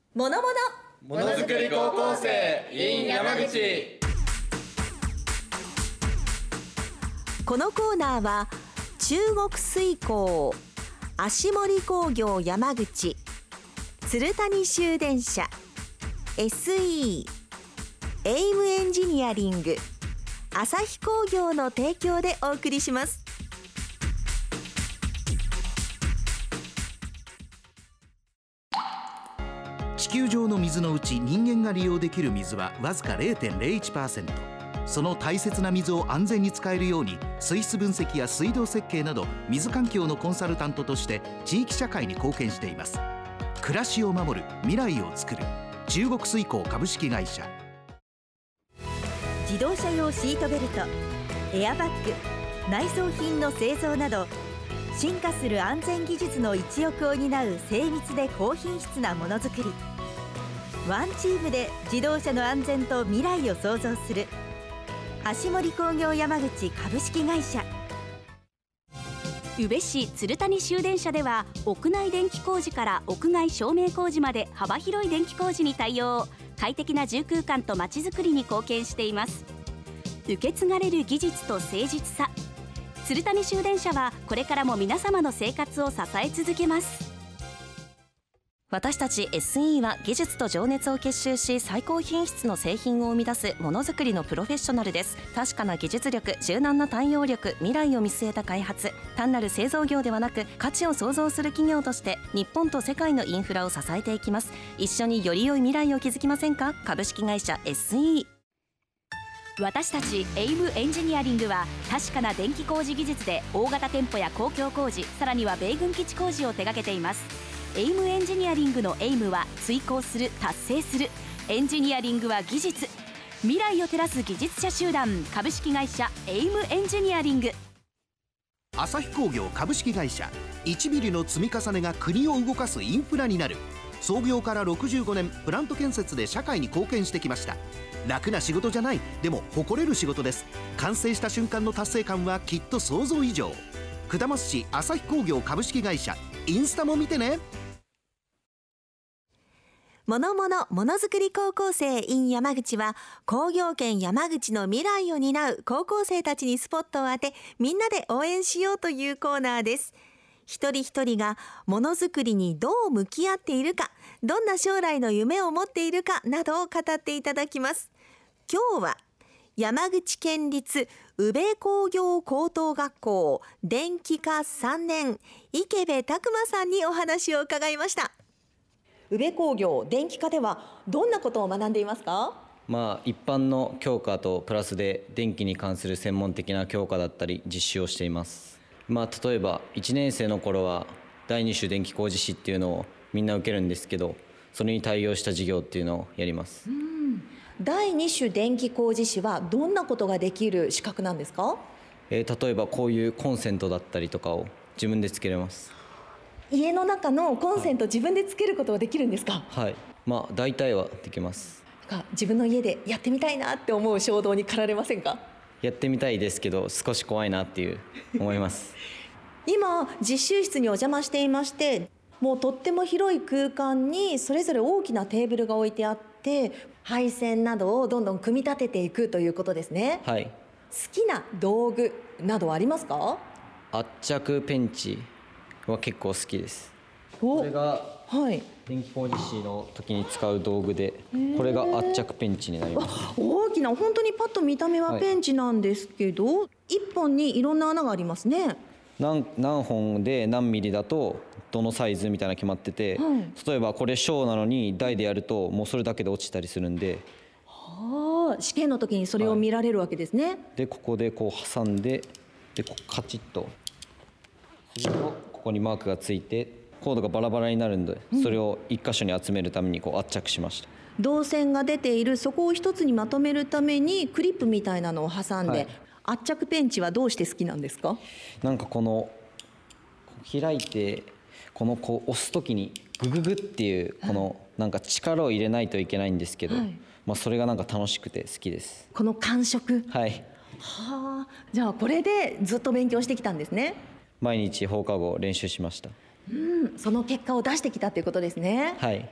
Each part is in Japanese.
ものものづくり高校生 in 山口。 このコーナーは中国水工、足森工業山口、鶴谷集電社、 SE、 エイムエンジニアリング、朝日工業の提供でお送りします。 地球上の水のうち人間が利用できる水はわずか 0.01%。 その大切な水を安全に使えるように水質分析や水道設計など水環境のコンサルタントとして地域社会に貢献しています。暮らしを守る、未来をつくる、中国水工株式会社。 自動車用シートベルト、エアバッグ、内装品の製造など進化する安全技術の一翼を担う精密で高品質なものづくり。ワンチームで自動車の安全と未来を創造する足森工業山口株式会社。 宇部市鶴谷集電社では屋内電気工事から屋外照明工事まで幅広い電気工事に対応。快適な住空間とまちづくりに貢献しています。受け継がれる技術と誠実さ、鶴谷集電社はこれからも皆様の生活を支え続けます。 私たち SE は技術と情熱を結集し最高品質の製品を生み出すものづくりのプロフェッショナルです。確かな技術力、柔軟な対応力、未来を見据えた開発、単なる製造業ではなく価値を創造する企業として日本と世界のインフラを支えていきます。一緒により良い未来を築きませんか。株式会社 SE。 私たちエイムエンジニアリングは確かな電気工事技術で大型店舗や公共工事、さらには米軍基地工事を手掛けています。エイムエンジニアリングのエイムは追求する、達成する。エンジニアリングは技術、未来を照らす技術者集団。株式会社エイムエンジニアリング。 朝日工業株式会社。1ミリの積み重ねが国を動かすインフラになる。創業から65年、プラント建設で社会に貢献してきました。楽な仕事じゃない、でも誇れる仕事です。完成した瞬間の達成感はきっと想像以上。下松市朝日工業株式会社。インスタも見てね。 ものづくり高校生 in 山口は工業圏山口の未来を担う高校生たちにスポットを当て、みんなで応援しようというコーナーです。一人一人がものづくりにどう向き合っているか、どんな将来の夢を持っているかなどを語っていただきます。今日は山口県立宇部工業高等学校電気科3年池部拓馬さんにお話を伺いました。宇部工業電気科ではどんなことを学んでいますか？ 一般の教科とプラスで電気に関する専門的な教科だったり実習をしています。例えば1年生の頃は第2種電気工事士っていうのをみんな受けるんですけど、それに対応した授業っていうのをやります。 第2種電気工事士はどんなことができる資格なんですか？ 例えばこういうコンセントだったりとかを自分でつけれます。 家の中のコンセント自分でつけることができるんですか？ はい、大体はできます。 自分の家でやってみたいなって思う衝動に駆られませんか？ やってみたいですけど少し怖いなっていう思います今実習室にお邪魔していまして、もうとっても広い空間にそれぞれ大きなテーブルが置いてあって、配線などをどんどん組み立てていくということですね。 はい。 好きな道具などはありますか？ 圧着ペンチは結構好きです。これが電気工事士の時に使う道具で、これが圧着ペンチになります。 大きな、本当にパッと見た目はペンチなんですけど、一本にいろんな穴がありますね。 何本で何ミリだとどのサイズみたいなの決まってて、例えばこれ小なのに台でやるともうそれだけで落ちたりするんで、 試験の時にそれを見られるわけですね。 でここでこう挟んで、カチッとするとここにマークがついてコードがバラバラになるんで、それを一箇所に集めるためにこう圧着しました。 導線が出ているそこを一つにまとめるためにクリップみたいなのを挟んで、圧着ペンチはどうして好きなんですか？ この開いてこう押す時にグググっていうこの力を入れないといけないんですけど、それが楽しくて好きです。 この感触。 はい。 じゃあこれでずっと勉強してきたんですね。 毎日放課後練習しました。 その結果を出してきたということですね。 はい。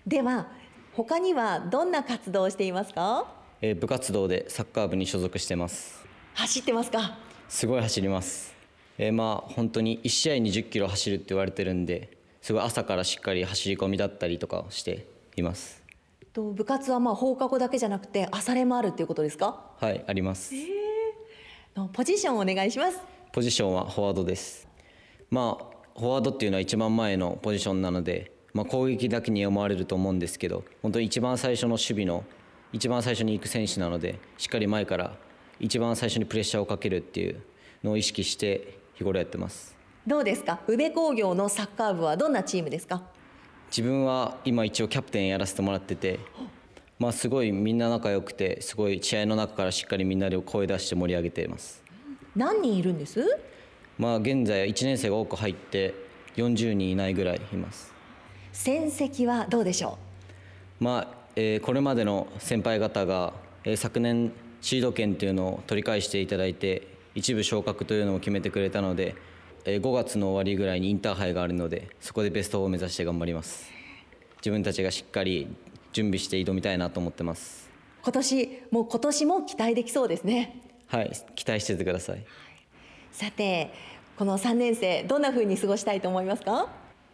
では他にはどんな活動をしていますか？ 部活動でサッカー部に所属してます。 走ってますか？ すごい走ります。本当に1試合に10キロ走るって言われてるんで、すごい朝からしっかり走り込みだったりとかをしています。 部活は放課後だけじゃなくて朝練もあるっていうことですか？ はい、あります。 ポジションをお願いします。 ポジションはフォワードです。フォワードっていうのは一番前のポジションなので、攻撃だけに思われると思うんですけど、本当に一番最初の守備の一番最初に行く選手なので、しっかり前から一番最初にプレッシャーをかけるっていうのを意識して日頃やってます。 どうですか？宇部工業のサッカー部はどんなチームですか？ 自分は今一応キャプテンやらせてもらってて、すごいみんな仲良くて、すごい試合の中からしっかりみんなで声出して盛り上げています。 何人いるんです？ 現在1年生が多く入って40人いないぐらいいます。 戦績はどうでしょう？これまでの先輩方が、昨年シード権というのを取り返していただいて、一部昇格というのを決めてくれたので、5月の終わりぐらいにインターハイがあるので、そこでベスト4を目指して頑張ります。自分たちがしっかり準備して挑みたいなと思ってます。 今年も期待できそうですね。 はい、期待しててください。 さて、この3年生どんな風に過ごしたいと思いますか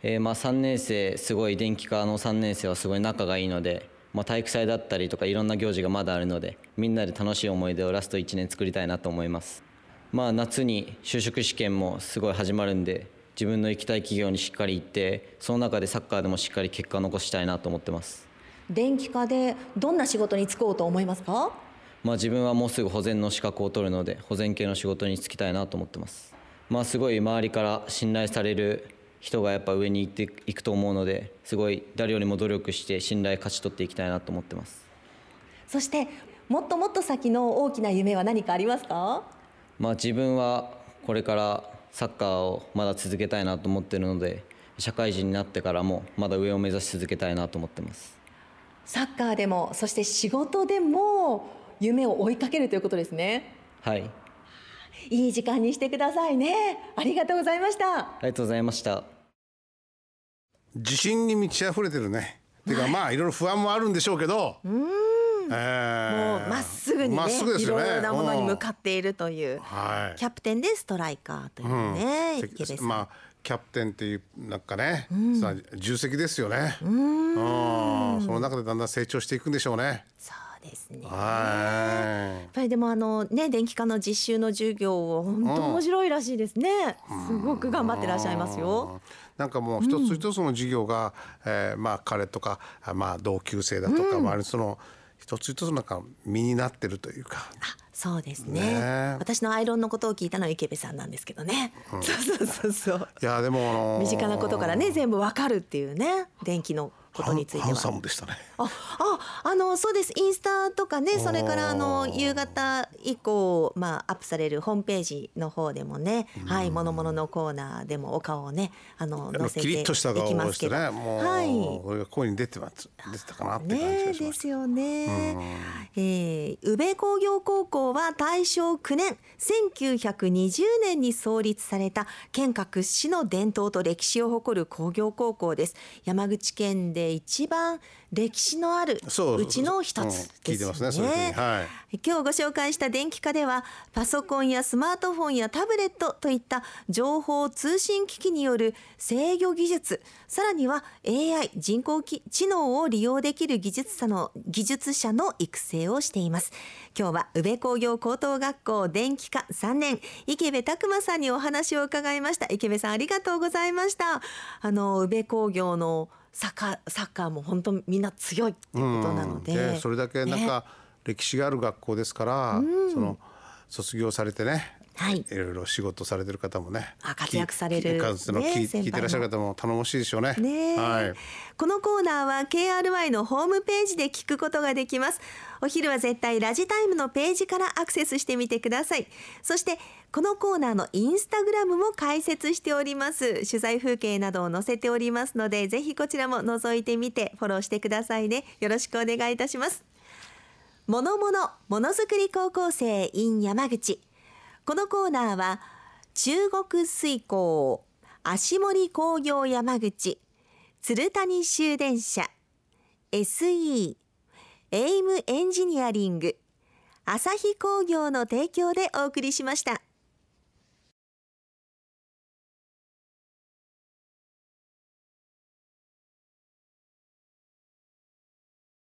？3年生、すごい電気科の3年生はすごい仲がいいので、体育祭だったりとかいろんな行事がまだあるので、みんなで楽しい思い出をラスト1年作りたいなと思います。夏に就職試験もすごい始まるんで、自分の行きたい企業にしっかり行って、その中でサッカーでもしっかり結果を残したいなと思ってます。 電気科でどんな仕事に就こうと思いますか？ 自分はもうすぐ保全の資格を取るので、保全系の仕事に就きたいなと思ってます。すごい周りから信頼される人がやっぱ上に行っていくと思うので、すごい誰よりも努力して信頼勝ち取っていきたいなと思ってます。 そしてもっともっと先の大きな夢は何かありますか？ 自分はこれからサッカーをまだ続けたいなと思っているので、社会人になってからもまだ上を目指し続けたいなと思ってます。 サッカーでも、そして仕事でも夢を追いかけるということですね。 はい。 いい時間にしてくださいね。ありがとうございました。 ありがとうございました。 自信に満ち溢れてるね。ていうかいろいろ不安もあるんでしょうけど、もうまっすぐにね、いろいろなものに向かっているという、キャプテンでストライカーというね、池部さん。 キャプテンっていう重責ですよね。その中でだんだん成長していくんでしょうね。 そうですね。 やっぱりでも電気科の実習の授業本当面白いらしいですね。すごく頑張ってらっしゃいますよ。 もう一つ一つの授業が、彼とか、同級生だとか、その一つ一つ身になってるというか。 そうですね。私のアイロンのことを聞いたのは池部さんなんですけどね。そう。 いやでも身近なことからね全部わかるっていうね、電気のことについては。 ハンサムでしたね。 そうです。インスタとかね、それから夕方以降アップされるホームページの方でもね、ものもののコーナーでもお顔をね載せていきますけど、 これが声に出てたかなって感じがします。 ですよね。宇部工業高校は大正9年1920年に創立された県下屈指の伝統と歴史を誇る工業高校です。山口県で一番歴史のあるうちの一つですよね。今日ご紹介した電気科では、パソコンやスマートフォンやタブレットといった情報通信機器による制御技術、さらには AI 人工知能を利用できる技術者の育成をしています。今日は宇部工業高等学校電気科3年池部拓馬さんにお話を伺いました。池部さん、ありがとうございました。宇部工業のサッカーも本当みんな強いっていうことなので、 それだけ歴史がある学校ですから、その卒業されてね、いろいろ仕事されてる方もね、 活躍される聞いてらっしゃる方も頼もしいでしょうね。 このコーナーは KRY のホームページで聞くことができます。お昼は絶対ラジタイムのページからアクセスしてみてください。そしてこのコーナーのインスタグラムも開設しております。取材風景などを載せておりますので、ぜひこちらも覗いてみてフォローしてくださいね。よろしくお願いいたします。ものづくり高校生 in 山口。このコーナーは中国水工、足森工業山口、鶴谷集電社、 SE、エイムエンジニアリング、朝日工業の提供でお送りしました。